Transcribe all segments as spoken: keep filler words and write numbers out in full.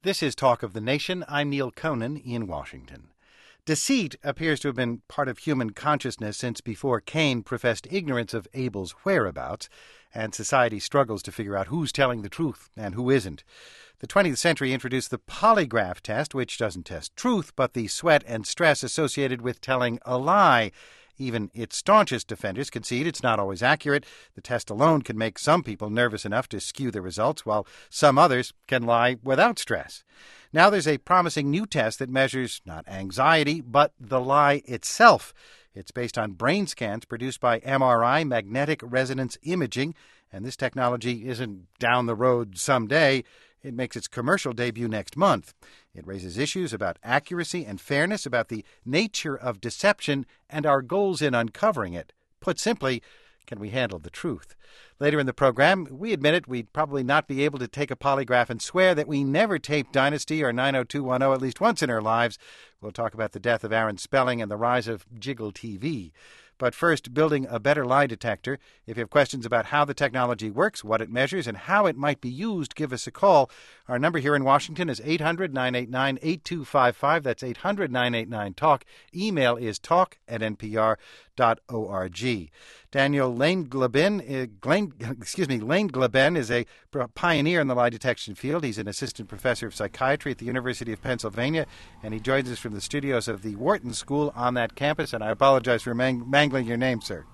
This is Talk of the Nation. I'm Neil Conan in Washington. Deceit appears to have been part of human consciousness since before Cain professed ignorance of Abel's whereabouts, and society struggles to figure out who's telling the truth and who isn't. The twentieth century introduced the polygraph test, which doesn't test truth, but the sweat and stress associated with telling a lie. Even its staunchest defenders concede it's not always accurate. The test alone can make some people nervous enough to skew the results, while some others can lie without stress. Now there's a promising new test that measures not anxiety, but the lie itself. It's based on brain scans produced by M R I, magnetic resonance imaging, and this technology isn't down the road someday. It makes its commercial debut next month. It raises issues about accuracy and fairness, about the nature of deception, and our goals in uncovering it. Put simply, can we handle the truth? Later in the program, we admit it, we'd probably not be able to take a polygraph and swear that we never taped Dynasty or nine oh two one oh at least once in our lives. We'll talk about the death of Aaron Spelling and the rise of Jiggle T V. But first, building a better lie detector. If you have questions about how the technology works, what it measures, and how it might be used, give us a call. Our number here in Washington is eight hundred, nine eight nine, eight two five five. That's eight hundred, nine eight nine, talk. Email is talk at n p r dot org. Daniel Lane-Gleben, uh, Glane, excuse me, Lane-Gleben is a pioneer in the lie detection field. He's an assistant professor of psychiatry at the University of Pennsylvania, and he joins us from the studios of the Wharton School on that campus. And I apologize for mang- mangling your name, sir.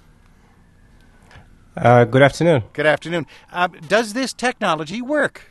Uh, good afternoon. Good afternoon. Uh, does this technology work?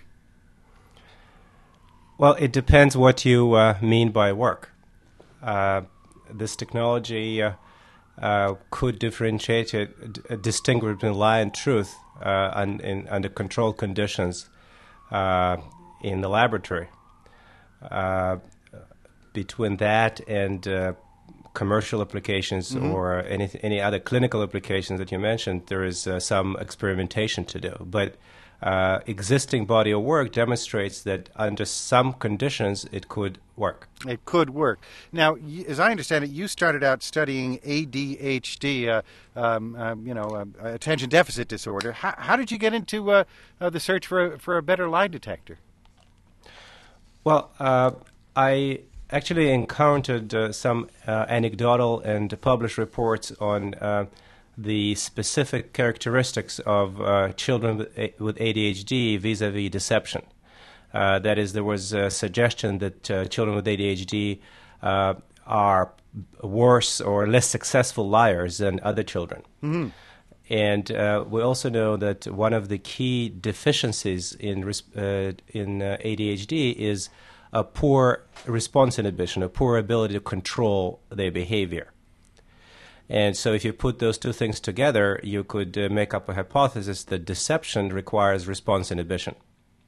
Well, it depends what you uh, mean by work. Uh, this technology uh, uh, could differentiate it, d- distinguish between lie and truth uh, un, in, under controlled conditions uh, in the laboratory. Uh, between that and uh, commercial applications mm-hmm. or any any other clinical applications that you mentioned, there is uh, some experimentation to do. But uh, existing body of work demonstrates that under some conditions it could work. It could work. Now, as I understand it, you started out studying A D H D, uh, um, um, you know, uh, attention deficit disorder. How, how did you get into uh, uh, the search for a, for a better lie detector? Well, uh, I actually encountered uh, some uh, anecdotal and published reports on uh, the specific characteristics of uh, children with, a- with A D H D vis-a-vis deception. Uh, that is, there was a suggestion that uh, children with A D H D uh, are worse or less successful liars than other children. Mm-hmm. And uh, we also know that one of the key deficiencies in res- uh, in uh, A D H D is a poor response inhibition, a poor ability to control their behavior. And so if you put those two things together, you could uh, make up a hypothesis that deception requires response inhibition.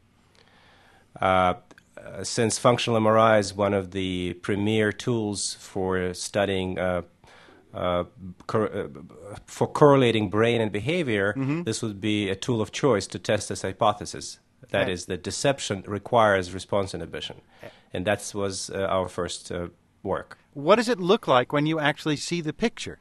Uh, uh, since functional M R I is one of the premier tools for studying, uh, uh, cor- uh, for correlating brain and behavior, mm-hmm. this would be a tool of choice to test this hypothesis. That right. is, that deception requires response inhibition. And that was uh, our first uh, work. What does it look like when you actually see the picture?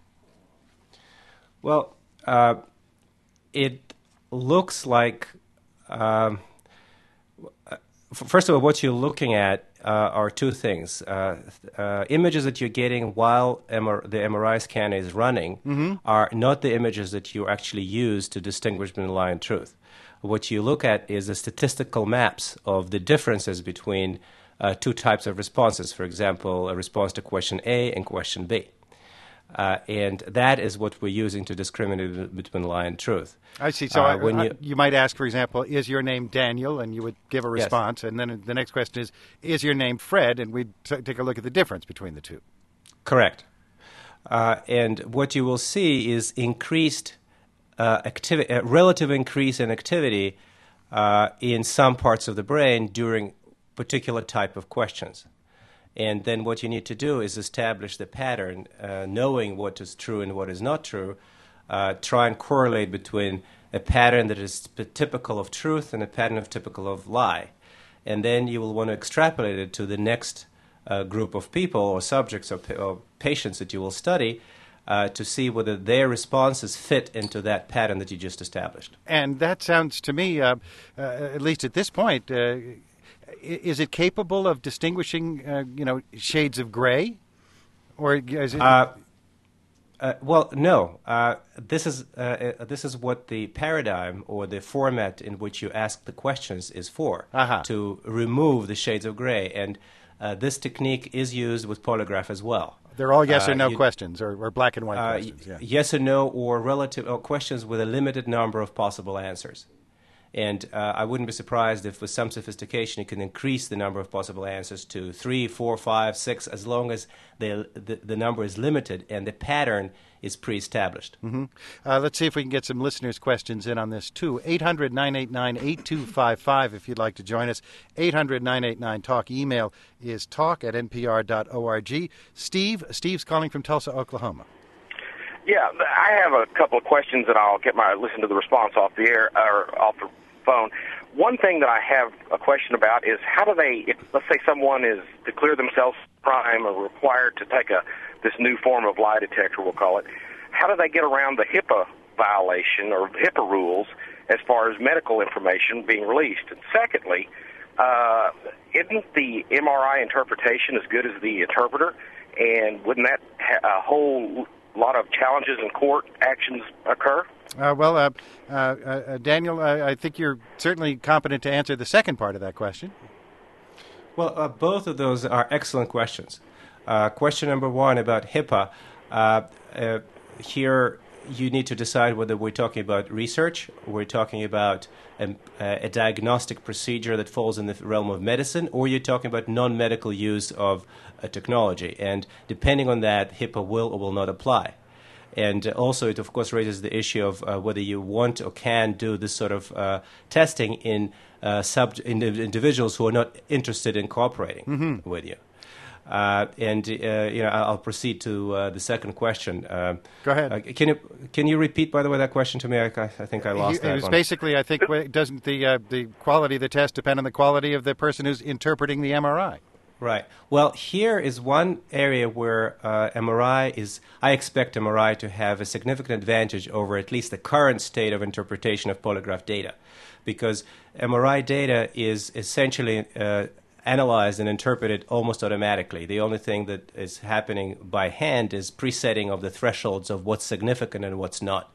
Well, uh, it looks like, um, f- first of all, what you're looking at uh, are two things. Uh, uh, images that you're getting while M R- the M R I scanner is running mm-hmm. are not the images that you actually use to distinguish between lie and truth. What you look at is the statistical maps of the differences between uh, two types of responses. For example, a response to question A and question B. Uh, and that is what we're using to discriminate between lie and truth. I see. So uh, I, when I, you, you might ask, for example, is your name Daniel? And you would give a response. Yes. And then the next question is, is your name Fred? And we'd t- take a look at the difference between the two. Correct. Uh, and what you will see is increased uh, activity, a relative increase in activity uh, in some parts of the brain during particular type of questions. And then what you need to do is establish the pattern, uh, knowing what is true and what is not true, uh, try and correlate between a pattern that is typical of truth and a pattern of typical of lie. And then you will want to extrapolate it to the next uh, group of people or subjects or, pa- or patients that you will study uh, to see whether their responses fit into that pattern that you just established. And that sounds to me, uh, uh, at least at this point, uh, is it capable of distinguishing, uh, you know, shades of gray? Or is it... Uh, uh, well, no. Uh, this is uh, uh, this is what the paradigm or the format in which you ask the questions is for, uh-huh. to remove the shades of gray. And uh, this technique is used with polygraph as well. They're all yes or no uh, you, questions, or, or black and white uh, questions. Yeah. Yes or no, or relative or questions with a limited number of possible answers. And uh, I wouldn't be surprised if with some sophistication you can increase the number of possible answers to three, four, five, six, as long as the, the, the number is limited and the pattern is pre-established. Mm-hmm. Uh, let's see if we can get some listeners' questions in on this, too. eight hundred, nine eight nine, eight two five five if you'd like to join us. eight hundred, nine eight nine, talk. Email is talk at n p r dot org. Steve, Steve's calling from Tulsa, Oklahoma. Yeah, I have a couple of questions, and I'll get my listen to the response off the air or off the phone. One thing that I have a question about is how do they, if, let's say someone is to clear themselves from crime or required to take a this new form of lie detector, we'll call it, how do they get around the HIPAA violation or HIPAA rules as far as medical information being released? And secondly, uh, isn't the M R I interpretation as good as the interpreter? And wouldn't that ha- a whole lot of challenges in court actions occur? Uh, well, uh, uh, uh, Daniel, uh, I think you're certainly competent to answer the second part of that question. Well, uh, both of those are excellent questions. Uh, question number one about HIPAA. Uh, uh, here, you need to decide whether we're talking about research, or we're talking about a, a diagnostic procedure that falls in the realm of medicine, or you're talking about non-medical use of a technology. And depending on that, HIPAA will or will not apply. And also, it, of course, raises the issue of uh, whether you want or can do this sort of uh, testing in, uh, sub- in individuals who are not interested in cooperating mm-hmm. with you. Uh, and uh, you know, I'll proceed to uh, the second question. Uh, Go ahead. Uh, can you can you repeat, by the way, that question to me? I, I think I lost he, that it was one. Basically, I think, doesn't the uh, the quality of the test depend on the quality of the person who's interpreting the M R I? Right. Well, here is one area where uh, M R I is, I expect M R I to have a significant advantage over at least the current state of interpretation of polygraph data, because M R I data is essentially uh, analyzed and interpreted almost automatically. The only thing that is happening by hand is presetting of the thresholds of what's significant and what's not.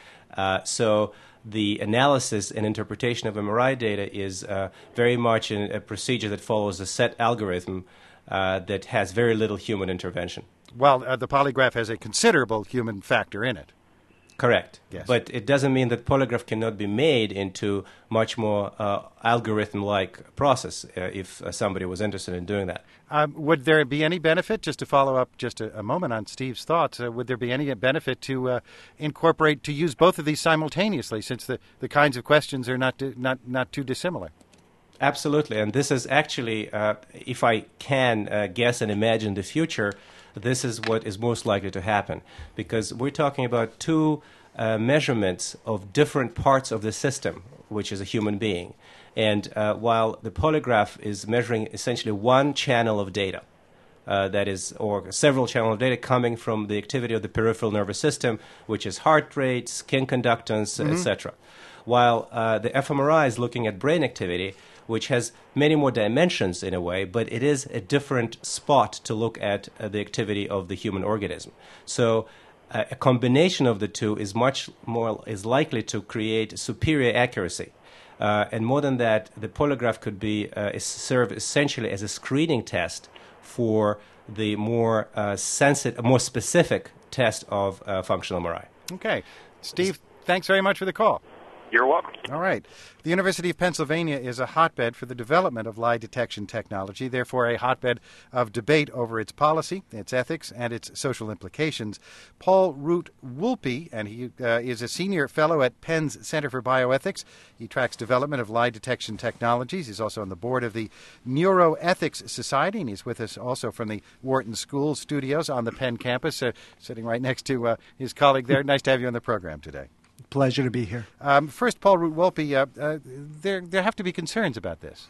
Uh, so the analysis and interpretation of M R I data is uh, very much in a procedure that follows a set algorithm uh, that has very little human intervention. Well, uh, the polygraph has a considerable human factor in it. Correct. Yes. But it doesn't mean that polygraph cannot be made into much more uh, algorithm-like process uh, if uh, somebody was interested in doing that. Um, would there be any benefit, just to follow up just a, a moment on Steve's thoughts, uh, would there be any benefit to uh, incorporate, to use both of these simultaneously, since the, the kinds of questions are not, di- not, not too dissimilar? Absolutely. And this is actually, uh, if I can uh, guess and imagine the future, this is what is most likely to happen, because we're talking about two uh, measurements of different parts of the system, which is a human being. And uh, while the polygraph is measuring essentially one channel of data, uh, that is, or several channels of data coming from the activity of the peripheral nervous system, which is heart rate, skin conductance, mm-hmm. et cetera. While uh, the fMRI is looking at brain activity, which has many more dimensions in a way, but it is a different spot to look at uh, the activity of the human organism. So uh, a combination of the two is much more is likely to create superior accuracy. Uh, and more than that, the polygraph could be uh, is serve essentially as a screening test for the more uh, sensitive, more specific test of uh, functional M R I. Okay, Steve, thanks very much for the call. You're welcome. All right. The University of Pennsylvania is a hotbed for the development of lie detection technology, therefore a hotbed of debate over its policy, its ethics, and its social implications. Paul Root Wolpe, and he uh, is a senior fellow at Penn's Center for Bioethics. He tracks development of lie detection technologies. He's also on the board of the Neuroethics Society, and he's with us also from the Wharton School studios on the Penn campus, uh, sitting right next to uh, his colleague there. Nice to have you on the program today. Pleasure to be here. Um, first, Paul Root Wolpe, uh, uh, there there have to be concerns about this.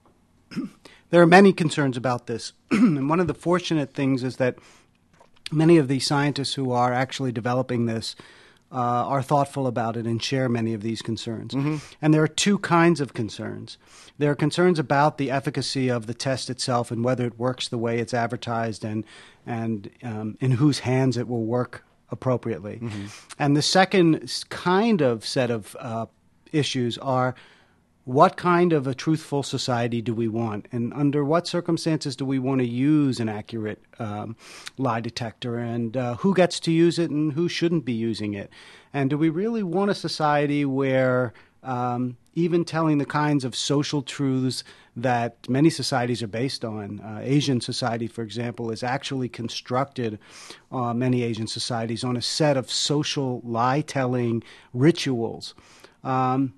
There are many concerns about this. And one of the fortunate things is that many of the scientists who are actually developing this uh, are thoughtful about it and share many of these concerns. Mm-hmm. And there are two kinds of concerns. There are concerns about the efficacy of the test itself and whether it works the way it's advertised and, and um, in whose hands it will work appropriately. Mm-hmm. And the second kind of set of uh, issues are, what kind of a truthful society do we want? And under what circumstances do we want to use an accurate um, lie detector? And uh, who gets to use it and who shouldn't be using it? And do we really want a society where um, even telling the kinds of social truths that many societies are based on, uh, Asian society, for example, is actually constructed, uh, many Asian societies, on a set of social lie-telling rituals. Um,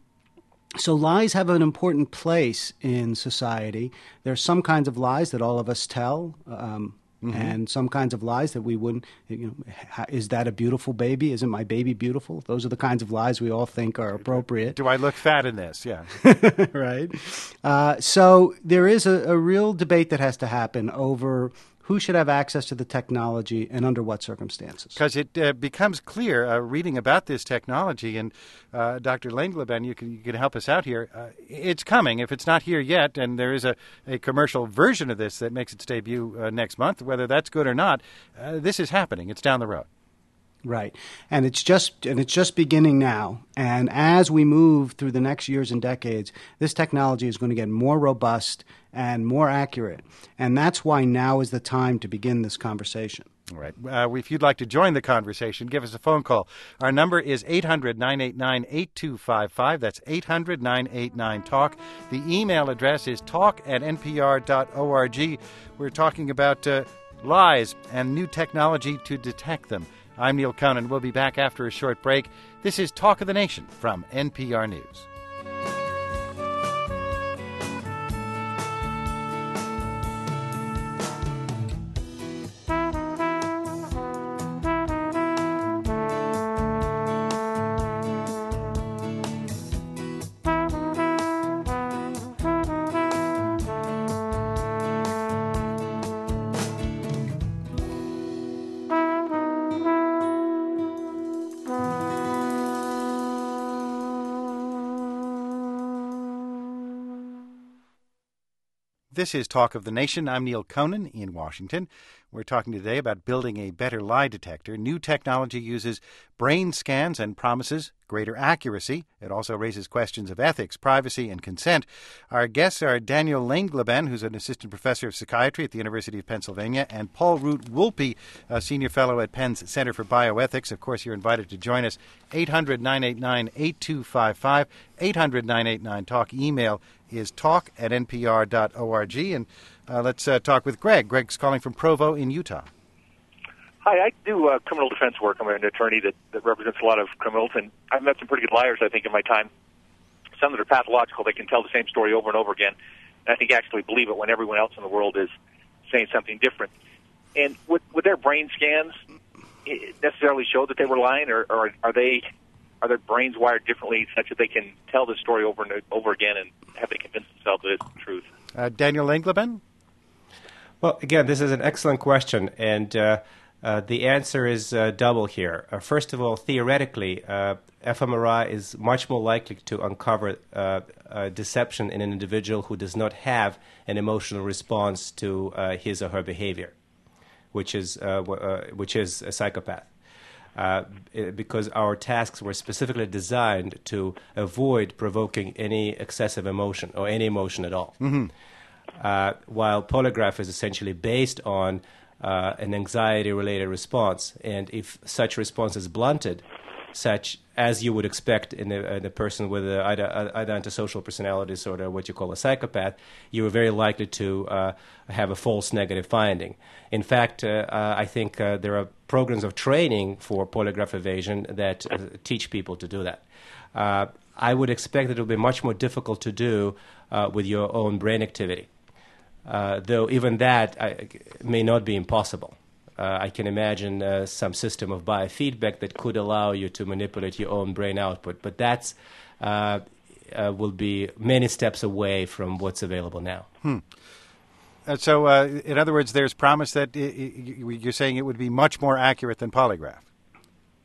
So lies have an important place in society. There are some kinds of lies that all of us tell, um, mm-hmm. and some kinds of lies that we wouldn't. You know, ha- is that a beautiful baby? Isn't my baby beautiful? Those are the kinds of lies we all think are appropriate. Do I look fat in this? Yeah. Right. Uh, so there is a, a real debate that has to happen over who should have access to the technology and under what circumstances. Because it uh, becomes clear, uh, reading about this technology, and uh, Doctor Langleben, you can, you can help us out here, uh, it's coming. If it's not here yet, and there is a, a commercial version of this that makes its debut uh, next month, whether that's good or not, uh, this is happening. It's down the road. Right. And it's just and it's just beginning now. And as we move through the next years and decades, this technology is going to get more robust and more accurate. And that's why now is the time to begin this conversation. All right. Uh, if you'd like to join the conversation, give us a phone call. Our number is eight hundred, nine eight nine, eight two five five. That's eight hundred, nine eight nine, talk. The email address is talk at n p r dot org. We're talking about uh, lies and new technology to detect them. I'm Neil Conan. We'll be back after a short break. This is Talk of the Nation from N P R News. This is Talk of the Nation. I'm Neil Conan in Washington. We're talking today about building a better lie detector. New technology uses brain scans and promises greater accuracy. It also raises questions of ethics, privacy, and consent. Our guests are Daniel Langleben, who's an assistant professor of psychiatry at the University of Pennsylvania, and Paul Root-Wolpe, a senior fellow at Penn's Center for Bioethics. Of course, you're invited to join us. eight hundred, nine eight nine, eight two five five, eight hundred, nine eight nine, talk. Email is talk at n p r dot org. And uh, let's uh, talk with Greg. Greg's calling from Provo in Utah. Hi, I do uh, criminal defense work. I'm an attorney that, that represents a lot of criminals, and I've met some pretty good liars, I think, in my time. Some that are pathological. They can tell the same story over and over again, and I think actually believe it when everyone else in the world is saying something different. And would, would their brain scans necessarily show that they were lying, or, or are they are their brains wired differently such that they can tell the story over and over again and have they convince themselves that it's the truth? Uh, Daniel Langleben? Well, again, this is an excellent question, and uh, uh, the answer is uh, double here. Uh, first of all, theoretically, uh, fMRI is much more likely to uncover uh, uh, deception in an individual who does not have an emotional response to uh, his or her behavior, which is uh, w- uh, which is a psychopath. Uh, because our tasks were specifically designed to avoid provoking any excessive emotion or any emotion at all. Mm-hmm. Uh, while polygraph is essentially based on uh, an anxiety-related response, and if such response is blunted, such as you would expect in a, in a person with a, either, either antisocial personality disorder or what you call a psychopath, you are very likely to uh, have a false negative finding. In fact, uh, uh, I think uh, there are programs of training for polygraph evasion that uh, teach people to do that. Uh, I would expect that it will be much more difficult to do uh, with your own brain activity, uh, though even that I, may not be impossible. Uh, I can imagine uh, some system of biofeedback that could allow you to manipulate your own brain output, but that's uh, uh, will be many steps away from what's available now. Hmm. Uh, so, uh, in other words, there's promise that I- I- you're saying it would be much more accurate than polygraph.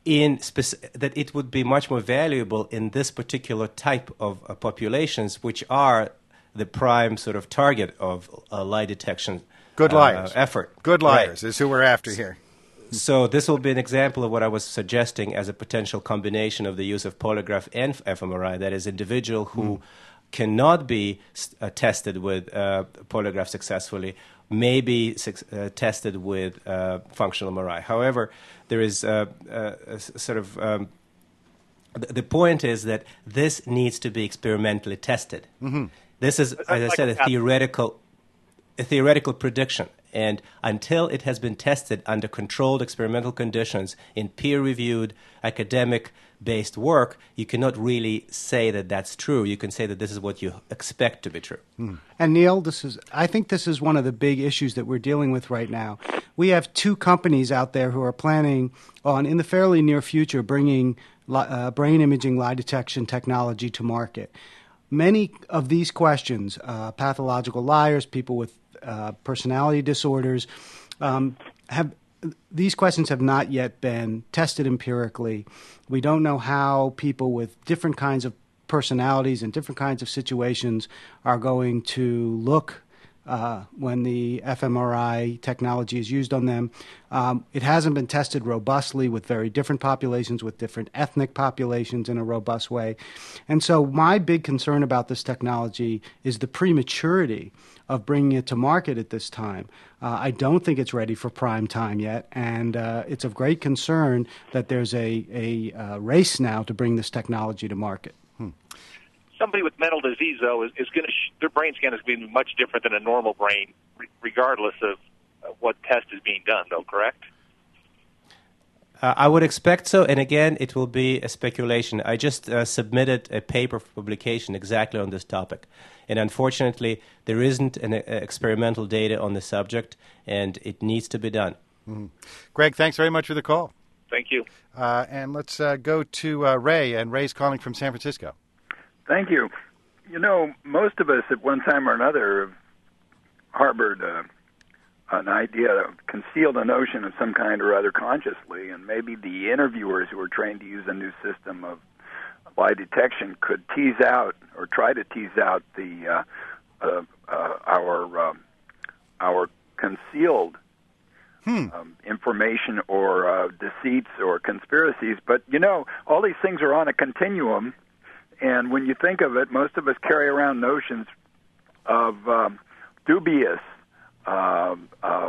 in speci- that it would be much more valuable in this particular type of uh, populations, which are the prime sort of target of uh, lie detection. Good liars. Uh, effort. Good liars Right. is who we're after here. So this will be an example of what I was suggesting as a potential combination of the use of polygraph and fMRI. That is, individual who mm. cannot be uh, tested with uh, polygraph successfully may be uh, tested with uh, functional M R I. However, there is uh, uh, a sort of um, th- the point is that this needs to be experimentally tested. Mm-hmm. This is, as I said, a theoretical, a theoretical prediction. And until it has been tested under controlled experimental conditions in peer-reviewed, academic-based work, you cannot really say that that's true. You can say that this is what you expect to be true. Mm. And Neil, this is I think this is one of the big issues that we're dealing with right now. We have two companies out there who are planning on, in the fairly near future, bringing uh, brain imaging lie detection technology to market. Many of these questions, uh, pathological liars, people with Uh, personality disorders, um, have these questions have not yet been tested empirically. We don't know how people with different kinds of personalities and different kinds of situations are going to look uh, when the fMRI technology is used on them. Um, it hasn't been tested robustly with very different populations, with different ethnic populations in a robust way. And so my big concern about this technology is the prematurity of bringing it to market at this time. Uh, I don't think it's ready for prime time yet, and uh, it's of great concern that there's a, a uh, race now to bring this technology to market. Hmm. Somebody with mental disease, though, is, is going to sh- their brain scan is going to be much different than a normal brain, re- regardless of uh, what test is being done, though, correct? Uh, I would expect so, and again, it will be a speculation. I just uh, submitted a paper for publication exactly on this topic, and unfortunately, there isn't an uh, experimental data on the subject, and it needs to be done. Mm-hmm. Greg, thanks very much for the call. Thank you. Uh, and let's uh, go to uh, Ray, and Ray's calling from San Francisco. Thank you. You know, most of us at one time or another have harbored uh, an idea, concealed a notion of some kind or other consciously, and maybe the interviewers who are trained to use a new system of lie detection could tease out or try to tease out the uh, uh, uh, our uh, our concealed hmm. um, information or uh, deceits or conspiracies. But you know, all these things are on a continuum, and when you think of it, most of us carry around notions of um, dubious uh, uh,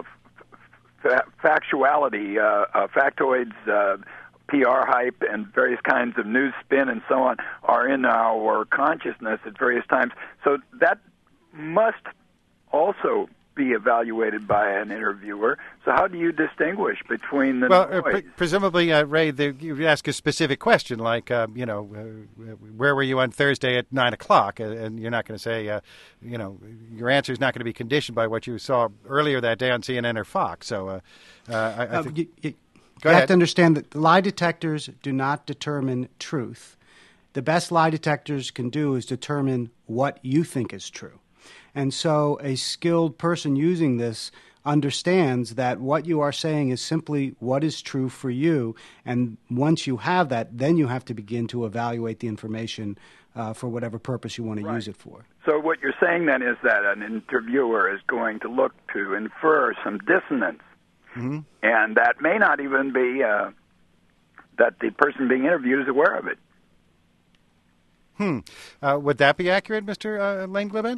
fa- factuality, uh, uh, factoids. Uh, P R hype and various kinds of news spin and so on are in our consciousness at various times. So that must also be evaluated by an interviewer. So how do you distinguish between the well, noise? Uh, pre- presumably, uh, Ray, the, you ask a specific question like, uh, you know, uh, where were you on Thursday at nine o'clock? Uh, and you're not going to say, uh, you know, your answer is not going to be conditioned by what you saw earlier that day on C N N or Fox. So uh, uh, I, I think... Uh, you, you, Go you ahead. Have to understand that lie detectors do not determine truth. The best lie detectors can do is determine what you think is true. And so a skilled person using this understands that what you are saying is simply what is true for you. And once you have that, then you have to begin to evaluate the information uh, for whatever purpose you want to right. use it for. So what you're saying then is that an interviewer is going to look to infer some dissonance. Mm-hmm. And that may not even be uh, that the person being interviewed is aware of it. Hmm. Uh, would that be accurate, Mister Uh, Langevin?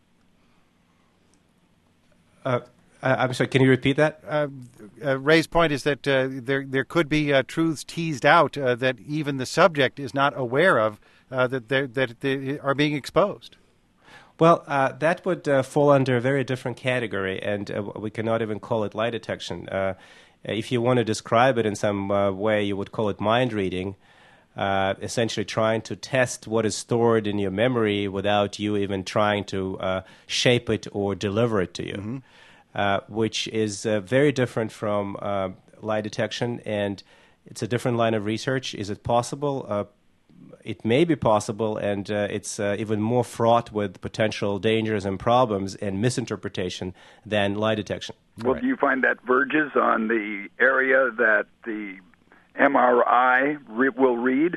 Uh, I'm sorry, can you repeat that? Uh, uh, Ray's point is that uh, there there could be uh, truths teased out uh, that even the subject is not aware of, uh, that, that they are being exposed. Well, uh, that would uh, fall under a very different category, and uh, we cannot even call it lie detection. Uh, if you want to describe it in some uh, way, you would call it mind reading, uh, essentially trying to test what is stored in your memory without you even trying to uh, shape it or deliver it to you, mm-hmm. uh, which is uh, very different from uh, lie detection, and it's a different line of research. Is it possible? Uh, It may be possible, and uh, it's uh, even more fraught with potential dangers and problems and misinterpretation than lie detection. Well, right. Do you find that verges on the area that the M R I re- will read?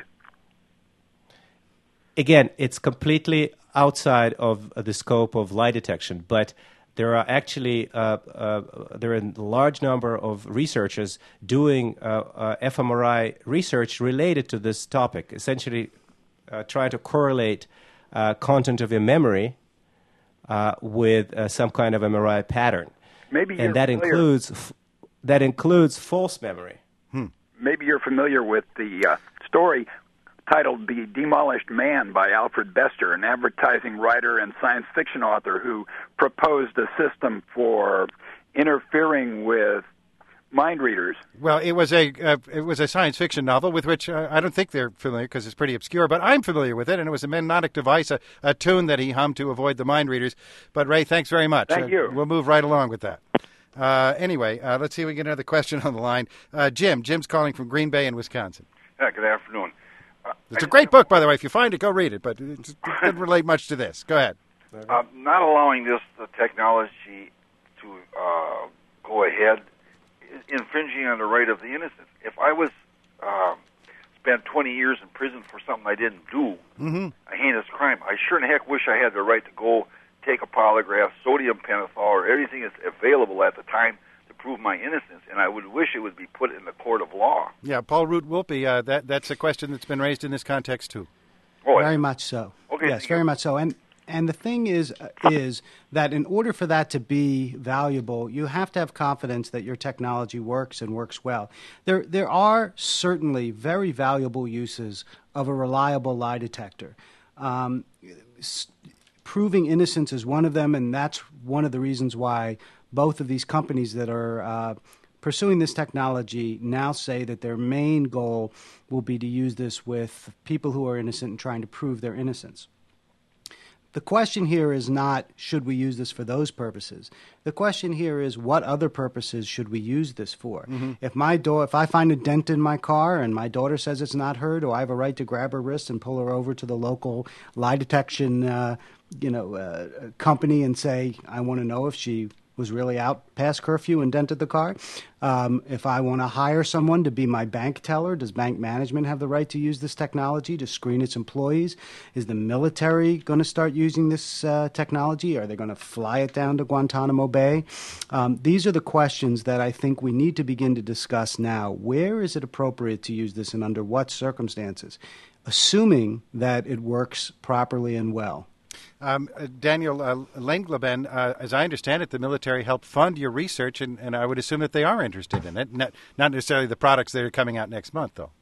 Again, it's completely outside of the scope of lie detection, but there are actually uh, uh, there are a large number of researchers doing uh, uh, fMRI research related to this topic, essentially uh, trying to correlate uh, content of your memory uh, with uh, some kind of M R I pattern. Maybe and that familiar. includes f- that includes false memory. Hmm. Maybe you're familiar with the uh, story titled The Demolished Man by Alfred Bester, an advertising writer and science fiction author who proposed a system for interfering with mind readers. Well, it was a uh, it was a science fiction novel with which uh, I don't think they're familiar because it's pretty obscure, but I'm familiar with it, and it was a mnemonic device, a, a tune that he hummed to avoid the mind readers. But, Ray, thanks very much. Thank uh, you. We'll move right along with that. Uh, anyway, uh, let's see if we get another question on the line. Uh, Jim. Jim's calling from Green Bay in Wisconsin. Yeah, good afternoon. Uh, It's a great book, by the way. If you find it, go read it, but it doesn't relate much to this. Go ahead. Uh, not allowing this the technology to uh, go ahead is infringing on the right of the innocent. If I was uh, spent twenty years in prison for something I didn't do, Mm-hmm. a heinous crime, I sure in heck wish I had the right to go take a polygraph, sodium pentothal, or everything that's available at the time to prove my innocence, and I would wish it would be put in the court of law. Yeah, Paul Root Wolpe, uh, that, that's a question that's been raised in this context, too. Oh, Very much so. Okay, yes, thank very you. much so. And and the thing is uh, is that in order for that to be valuable, you have to have confidence that your technology works and works well. There there are certainly very valuable uses of a reliable lie detector. Um, s- proving innocence is one of them, and that's one of the reasons why both of these companies that are uh, pursuing this technology now say that their main goal will be to use this with people who are innocent and trying to prove their innocence. The question here is not, should we use this for those purposes? The question here is, what other purposes should we use this for? Mm-hmm. If my do- if I find a dent in my car and my daughter says it's not her, do I have a right to grab her wrist and pull her over to the local lie detection uh, you know, uh, company and say, I want to know if she was really out past curfew and dented the car? Um, if I want to hire someone to be my bank teller, does bank management have the right to use this technology to screen its employees? Is the military going to start using this uh, technology? Are they going to fly it down to Guantanamo Bay? Um, these are the questions that I think we need to begin to discuss now. Where is it appropriate to use this and under what circumstances? Assuming that it works properly and well. Um, uh, Daniel uh, Langleben, uh, as I understand it, the military helped fund your research, and, and I would assume that they are interested in it. Not, not necessarily the products that are coming out next month, though.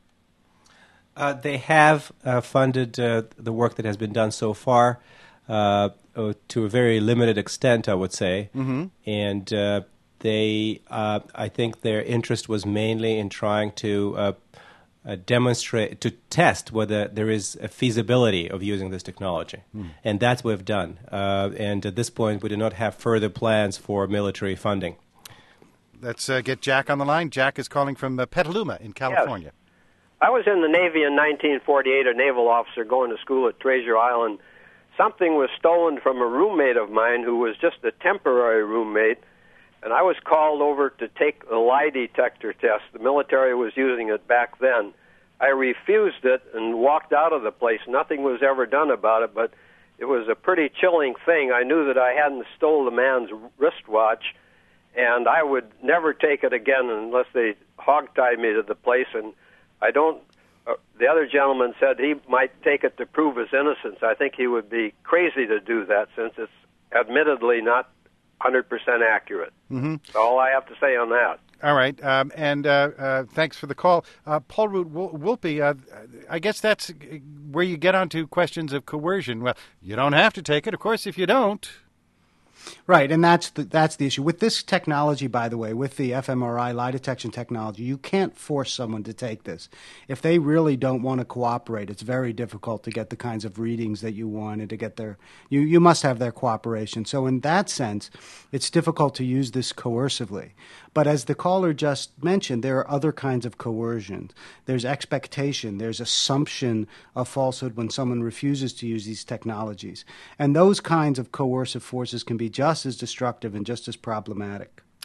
Uh, they have uh, funded uh, the work that has been done so far uh, uh, to a very limited extent, I would say. Mm-hmm. And uh, they, uh, I think their interest was mainly in trying to uh, Uh, demonstrate, to test whether there is a feasibility of using this technology. Mm. And that's what we've done. Uh, and at this point, we do not have further plans for military funding. Let's uh, get Jack on the line. Jack is calling from uh, Petaluma in California. Yes. I was in the Navy in nineteen forty-eight, a naval officer going to school at Treasure Island. Something was stolen from a roommate of mine who was just a temporary roommate, and I was called over to take a lie detector test. The military was using it back then. I refused it and walked out of the place. Nothing was ever done about it, but it was a pretty chilling thing. I knew that I hadn't stole the man's wristwatch, and I would never take it again unless they hogtied me to the place. And I don't. Uh, the other gentleman said he might take it to prove his innocence. I think he would be crazy to do that since it's admittedly not one hundred percent accurate. Mm-hmm. That's all I have to say on that. All right, um, and uh, uh, thanks for the call. Uh, Paul Root Wolpe, uh, I guess that's where you get onto questions of coercion. Well, you don't have to take it, of course, if you don't. Right, and that's the, that's the issue. With this technology, by the way, with the fMRI lie detection technology, you can't force someone to take this. If they really don't want to cooperate, it's very difficult to get the kinds of readings that you want and to get their – you you must have their cooperation. So in that sense, it's difficult to use this coercively. But as the caller just mentioned, there are other kinds of coercion. There's expectation. There's assumption of falsehood when someone refuses to use these technologies. And those kinds of coercive forces can be just as destructive and just as problematic.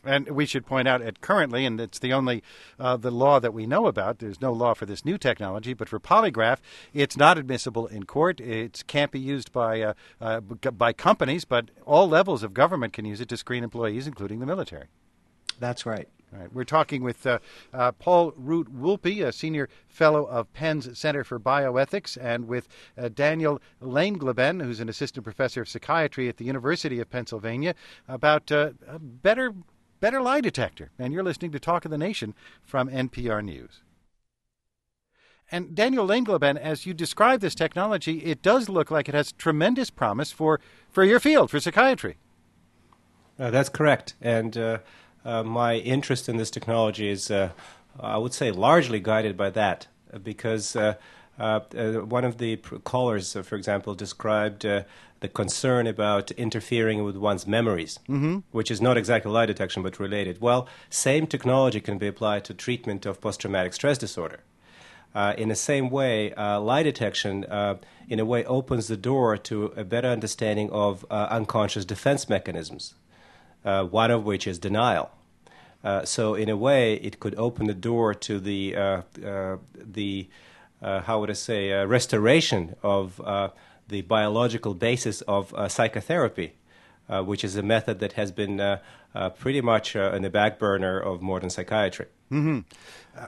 And we should point out that currently, and it's the only uh, the law that we know about, there's no law for this new technology, but for polygraph, it's not admissible in court. It can't be used by uh, uh, by companies, but all levels of government can use it to screen employees, including the military. That's right. All right. We're talking with uh, uh, Paul Root-Wolpe, a senior fellow of Penn's Center for Bioethics, and with uh, Daniel Langloben, who's an assistant professor of psychiatry at the University of Pennsylvania, about uh, a better better lie detector. And you're listening to Talk of the Nation from N P R News. And Daniel Langloben, as you describe this technology, it does look like it has tremendous promise for, for your field, for psychiatry. Uh, that's correct. And uh, uh, my interest in this technology is, uh, I would say, largely guided by that, because uh, uh, uh, one of the callers, uh, for example, described uh, the concern about interfering with one's memories, mm-hmm. which is not exactly lie detection, but related. Well, same technology can be applied to treatment of post-traumatic stress disorder. Uh, in the same way, uh, lie detection, uh, in a way, opens the door to a better understanding of uh, unconscious defense mechanisms, uh, one of which is denial. Uh, so, in a way, it could open the door to the, uh, uh, the uh, how would I say, uh, restoration of uh, the biological basis of uh, psychotherapy, uh, which is a method that has been uh, uh, pretty much uh, in the back burner of modern psychiatry. Mm-hmm. Uh,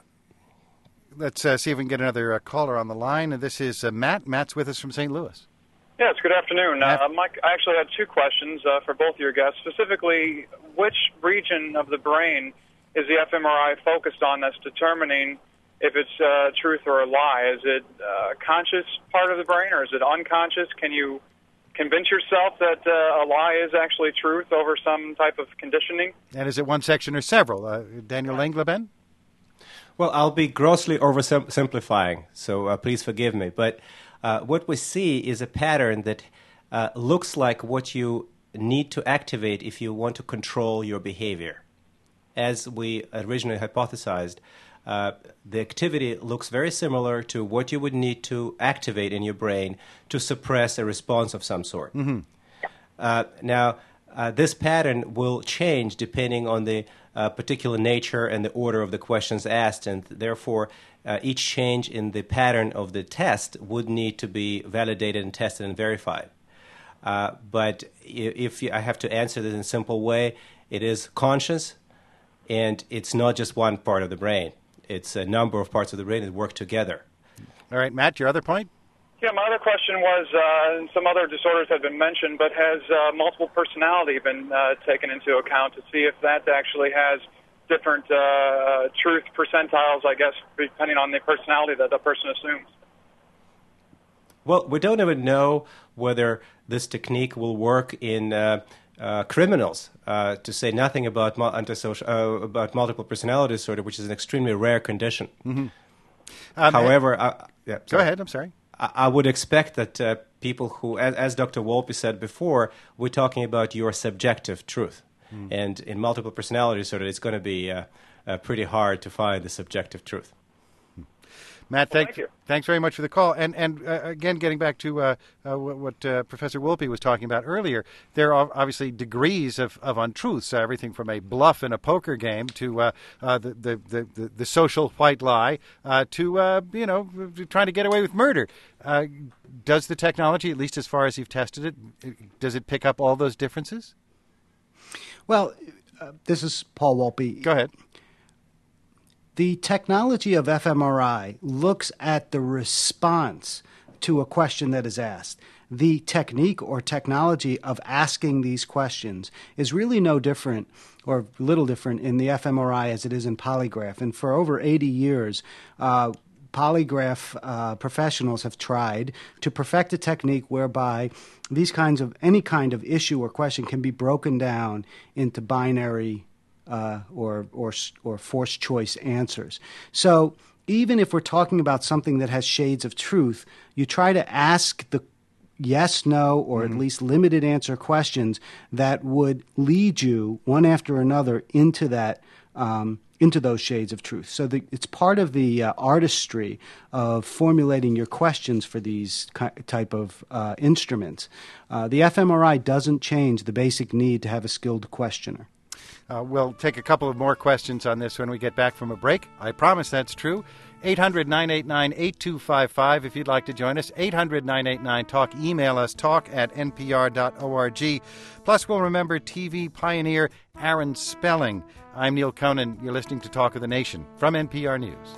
let's uh, see if we can get another uh, caller on the line. And this is uh, Matt. Matt's with us from Saint Louis. Yes, good afternoon. Uh, Mike, I actually had two questions uh, for both your guests. Specifically, which region of the brain is the fMRI focused on that's determining if it's uh, truth or a lie? Is it uh, conscious part of the brain, or is it unconscious? Can you convince yourself that uh, a lie is actually truth over some type of conditioning? And is it one section or several? Uh, Daniel Langloben? Well, I'll be grossly oversimplifying, so uh, please forgive me. But uh, what we see is a pattern that uh, looks like what you need to activate if you want to control your behavior. As we originally hypothesized, uh, the activity looks very similar to what you would need to activate in your brain to suppress a response of some sort. Mm-hmm. Uh, now, uh, this pattern will change depending on the uh, particular nature and the order of the questions asked, and therefore uh, each change in the pattern of the test would need to be validated and tested and verified. Uh, but if I have to answer this in a simple way, it is conscious, and it's not just one part of the brain. It's a number of parts of the brain that work together. All right, Matt, your other point? Yeah, my other question was, uh, some other disorders have been mentioned, but has uh, multiple personality been uh, taken into account to see if that actually has different uh, truth percentiles, I guess, depending on the personality that the person assumes? Well, we don't even know whether this technique will work in uh, uh, criminals, uh, to say nothing about mul- antisocial, uh, about multiple personality disorder, which is an extremely rare condition. Mm-hmm. Um, However, uh, yeah, go ahead. I'm sorry. I, I would expect that uh, people who, as, as Doctor Wolpe said before, we're talking about your subjective truth, mm. and in multiple personality disorder, it's going to be uh, uh, pretty hard to find the subjective truth. Matt, well, thank, thank you. thanks very much for the call. And and uh, again, getting back to uh, uh, what, what uh, Professor Wolpe was talking about earlier, there are obviously degrees of, of untruths, uh, everything from a bluff in a poker game to uh, uh, the, the, the, the, the social white lie uh, to, uh, you know, trying to get away with murder. Uh, does the technology, at least as far as you've tested it, does it pick up all those differences? Well, uh, this is Paul Wolpe. Go ahead. The technology of fMRI looks at the response to a question that is asked. The technique or technology of asking these questions is really no different or little different in the fMRI as it is in polygraph. And for over eighty years, uh, polygraph uh, professionals have tried to perfect a technique whereby these kinds of any kind of issue or question can be broken down into binary Uh, or, or or forced choice answers. So even if we're talking about something that has shades of truth, you try to ask the yes, no, or mm-hmm. at least limited answer questions that would lead you one after another into that um, into those shades of truth. So the, it's part of the uh, artistry of formulating your questions for these ki- type of uh, instruments. Uh, the fMRI doesn't change the basic need to have a skilled questioner. Uh, we'll take a couple of more questions on this when we get back from a break. I promise that's true. eight hundred, nine eight nine, eight two five five if you'd like to join us. eight hundred, nine eight nine, talk. Email us, talk at n p r dot org. Plus, we'll remember T V pioneer Aaron Spelling. I'm Neil Conan. You're listening to Talk of the Nation from N P R News.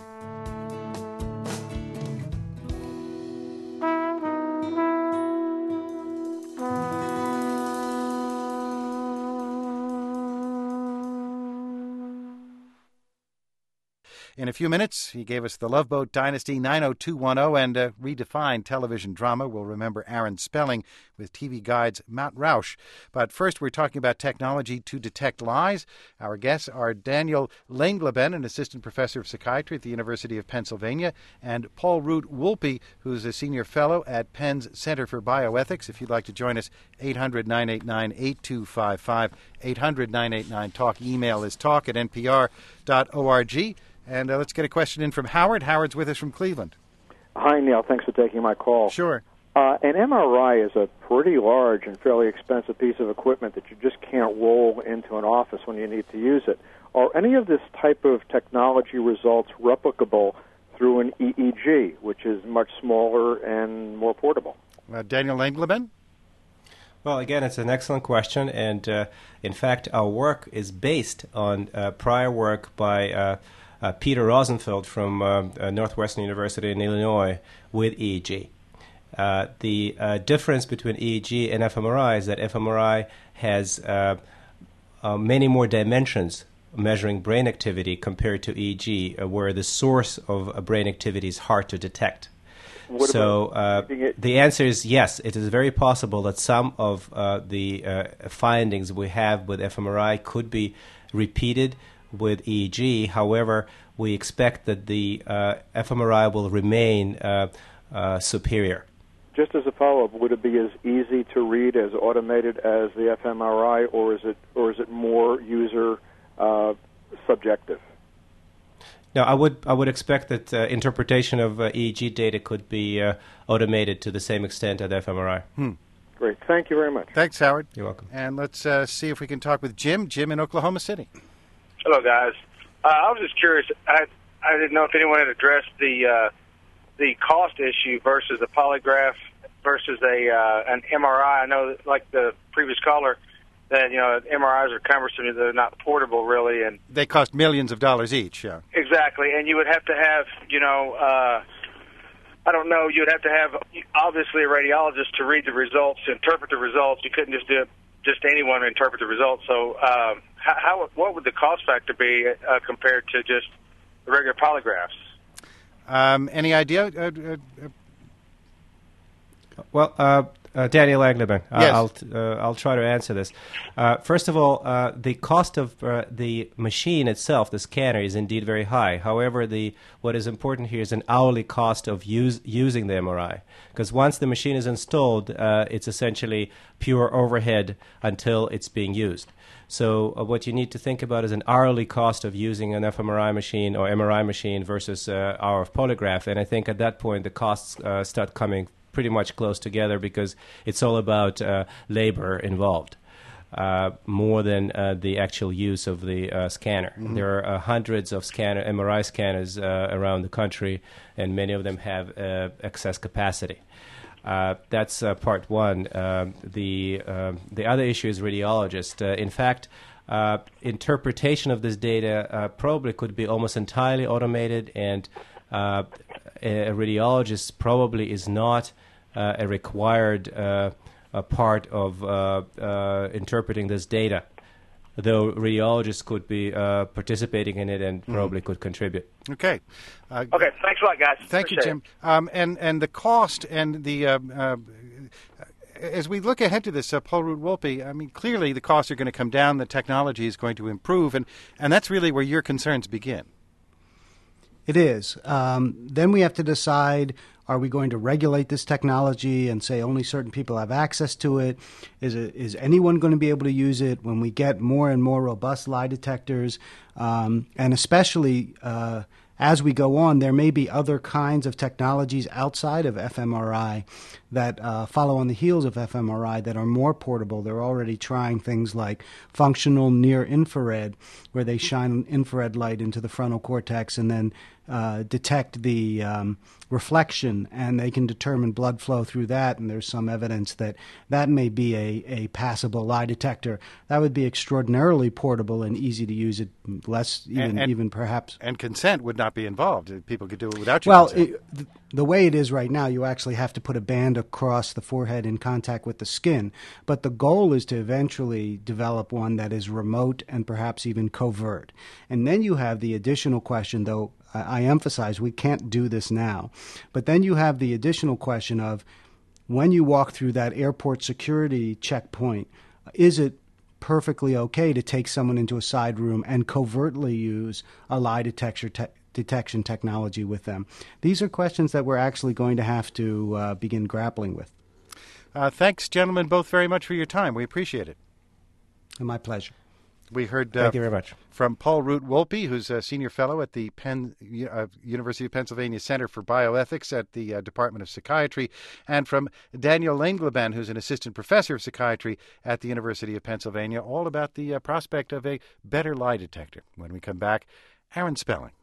In a few minutes, he gave us the Love Boat Dynasty nine oh two one oh and a redefined television drama. We'll remember Aaron Spelling with T V Guide's Matt Roush. But first, we're talking about technology to detect lies. Our guests are Daniel Langleben, an assistant professor of psychiatry at the University of Pennsylvania, and Paul Root Wolpe, who's a senior fellow at Penn's Center for Bioethics. If you'd like to join us, eight hundred, nine eight nine, eight two five five, eight hundred, nine eight nine, talk. Email is talk at n p r dot org. And uh, let's get a question in from Howard. Howard's with us from Cleveland. Hi, Neil. Thanks for taking my call. Sure. Uh, an M R I is a pretty large and fairly expensive piece of equipment that you just can't roll into an office when you need to use it. Are any of this type of technology results replicable through an E E G, which is much smaller and more portable? Uh, Daniel Langleben? Well, again, it's an excellent question. And, uh, in fact, our work is based on uh, prior work by Uh, Uh, Peter Rosenfeld from uh, uh, Northwestern University in Illinois with E E G. Uh, the uh, difference between E E G and fMRI is that fMRI has uh, uh, many more dimensions measuring brain activity compared to E E G, uh, where the source of uh, brain activity is hard to detect. What so uh, the answer is yes, it is very possible that some of uh, the uh, findings we have with fMRI could be repeated with E E G. However, we expect that the uh, fMRI will remain uh, uh, superior. Just as a follow-up, would it be as easy to read, as automated as the fMRI, or is it or is it more user uh, subjective? No, I would I would expect that uh, interpretation of uh, E E G data could be uh, automated to the same extent as fMRI. Hmm. Great. Thank you very much. Thanks, Howard. You're welcome. And let's uh, see if we can talk with Jim. Jim in Oklahoma City. Hello, guys. Uh, I was just curious. I I didn't know if anyone had addressed the uh, the cost issue versus a polygraph versus a uh, an M R I. I know, that, like the previous caller, that you know M R Is are cumbersome. They're not portable, really, and they cost millions of dollars each. Yeah, exactly. And you would have to have, you know, uh, I don't know. You would have to have obviously a radiologist to read the results, to interpret the results. You couldn't just do it. Just anyone interpret the results. So, um, how, how what would the cost factor be uh, compared to just the regular polygraphs? Um, any idea? Uh, uh, well, uh, uh, Daniel Langleben, uh, yes. I'll uh, I'll try to answer this. Uh, first of all, uh, the cost of uh, the machine itself, the scanner, is indeed very high. However, the what is important here is an hourly cost of use, using the M R I, because once the machine is installed, uh, it's essentially pure overhead until it's being used. So uh, what you need to think about is an hourly cost of using an fMRI machine or M R I machine versus uh, hour of polygraph. And I think at that point the costs uh, start coming pretty much close together, because it's all about uh, labor involved, uh, more than uh, the actual use of the uh, scanner. Mm-hmm. There are uh, hundreds of scanner M R I scanners uh, around the country, and many of them have uh, excess capacity. Uh, that's uh, part one. Uh, the uh, the other issue is radiologist. Uh, in fact, uh, interpretation of this data uh, probably could be almost entirely automated, and uh, a, a radiologist probably is not uh, a required uh, a part of uh, uh, interpreting this data, though radiologists could be uh, participating in it and probably mm. could contribute. Okay. Uh, okay, thanks a lot, guys. Thank Appreciate you, Jim. Um, and, and the cost and the... Uh, uh, as we look ahead to this, uh, Paul Root Wolpe, I mean, clearly the costs are going to come down, the technology is going to improve, and, and that's really where your concerns begin. It is. Um, then we have to decide, are we going to regulate this technology and say only certain people have access to it? Is it, is anyone going to be able to use it when we get more and more robust lie detectors? Um, and especially uh, as we go on, there may be other kinds of technologies outside of fMRI that uh, follow on the heels of fMRI that are more portable. They're already trying things like functional near-infrared, where they shine infrared light into the frontal cortex and then uh, detect the um, reflection, and they can determine blood flow through that, and there's some evidence that that may be a, a passable lie detector. That would be extraordinarily portable and easy to use, it less even, and, and, even perhaps. And consent would not be involved. People could do it without your well, consent. Well, th- the way it is right now, you actually have to put a band across the forehead in contact with the skin, but the goal is to eventually develop one that is remote and perhaps even covert. And then you have the additional question, though I emphasize we can't do this now. But then you have the additional question of when you walk through that airport security checkpoint, is it perfectly okay to take someone into a side room and covertly use a lie detector te- detection technology with them? These are questions that we're actually going to have to uh, begin grappling with. Uh, thanks, gentlemen, both very much for your time. We appreciate it. And my pleasure. We heard uh, Thank you very much. from Paul Root-Wolpe, who's a senior fellow at the Penn, uh, University of Pennsylvania Center for Bioethics at the uh, Department of Psychiatry, and from Daniel Langloban, who's an assistant professor of psychiatry at the University of Pennsylvania, all about the uh, prospect of a better lie detector. When we come back, Aaron Spelling.